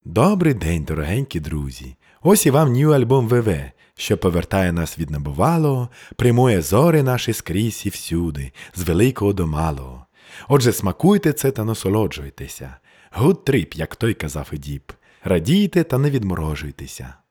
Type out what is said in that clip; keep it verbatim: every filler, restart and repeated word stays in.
Добрий день, дорогенькі друзі! Ось і вам нью альбом ВВ, що повертає нас від небувалого, прямує зори наші скрізь і всюди, з великого до малого. Отже, смакуйте це та насолоджуйтеся. Good trip, як той казав Едіп. Радійте та не відморожуйтеся.